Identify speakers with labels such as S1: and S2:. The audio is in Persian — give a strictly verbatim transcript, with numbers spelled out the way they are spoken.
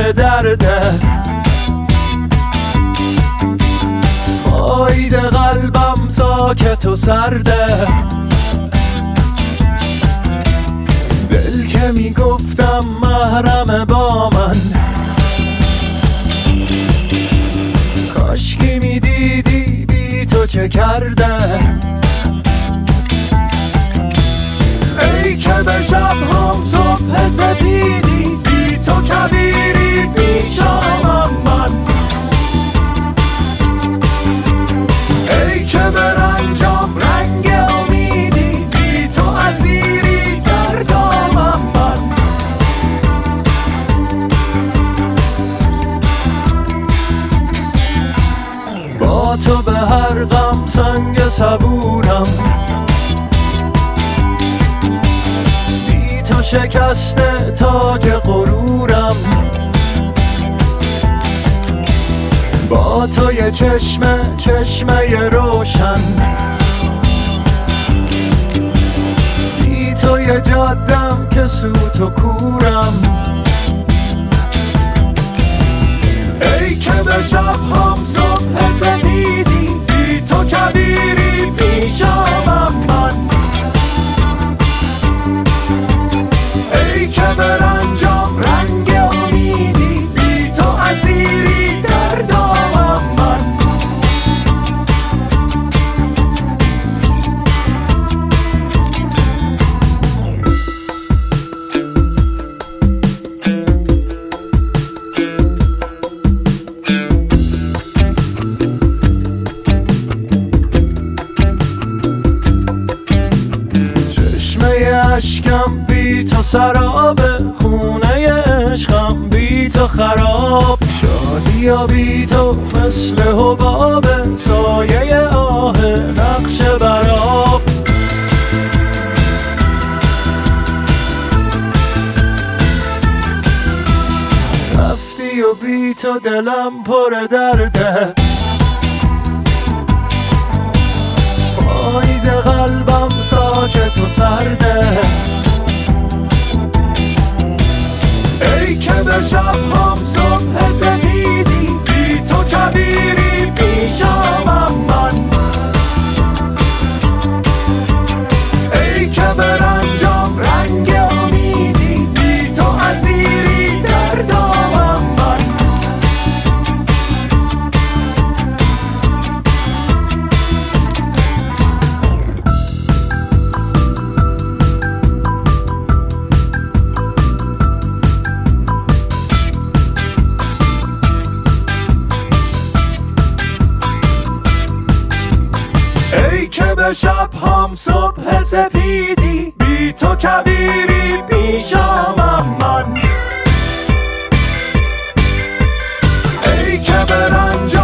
S1: پر درده، پاییز قلبم ساکت و سرده. دل که میگفتم محرم با من، کاشکی میدیدی بی تو چه کرده. ای که به شب هم صبح سپیدی، بی تو کبیری پیشامم من. ای که به رنجام رنگ امیدی، بی تو اسیری در دامم من. با تو به هر غم سنگ صبورم، بی تو شکسته تاج غرورم. با تو یه چشمه چشمه روشن، بی تو یه جادم که سوت و کورم. ای که به شب هم صبح سپیدی، بی تو کبیری پیشامم من. ای که به رنجام رنگ امیدی، بی تو اسیری در دامم من. اشکم بی تو سرابه، خونه عشقم بی تو خراب. شادیا بی تو مثل حبابه، سایه آه نقش براب. رفتی و بی تو دلم پر درده، پاییز قلبم ساکت و سرده. ای که به شب هم صبح سپیدی، بی تو کبیری پیشامم من. ای که به رنجام رنگ امیدی، بی تو اسیری در دامم من. ای که به شب هم صبح سپیدی، بی تو کبیری پیشامم من. ای که به رنج